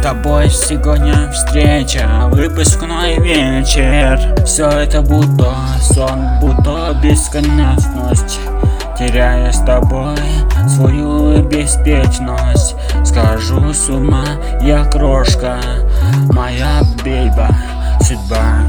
тобой сегодня встреча, выпускной вечер. Все это будто сон, будто бесконечность, теряя с тобой свою беспечность. Схожу с ума, я крошка, моя бейба, судьба.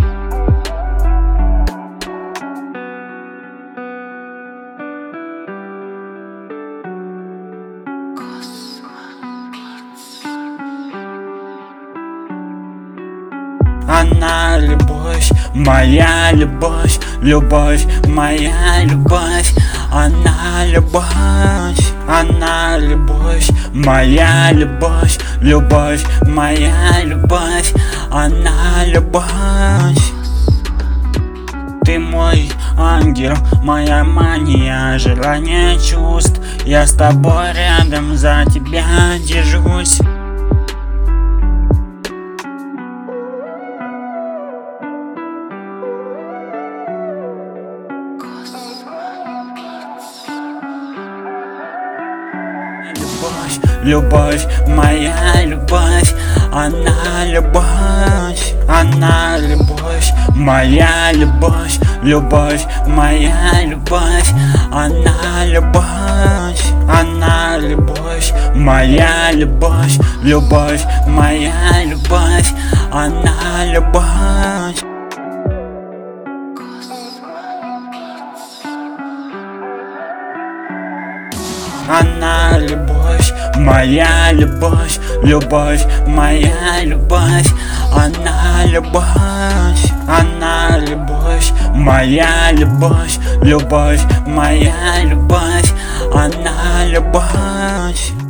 Она любовь, моя любовь, любовь, моя любовь. Она любовь, она любовь, моя любовь, любовь, моя любовь. Она любовь. Ты мой ангел, моя мания, желание чувств. Я с тобой рядом, за тебя держусь. Любовь, моя любовь, она любовь, она любовь, моя любовь, любовь, моя любовь, она любовь, она любовь, моя любовь, любовь, моя любовь, она любовь. Она любовь, моя любовь, любовь, моя любовь. Она любовь, она любовь, моя любовь, любовь, моя любовь. Она любовь.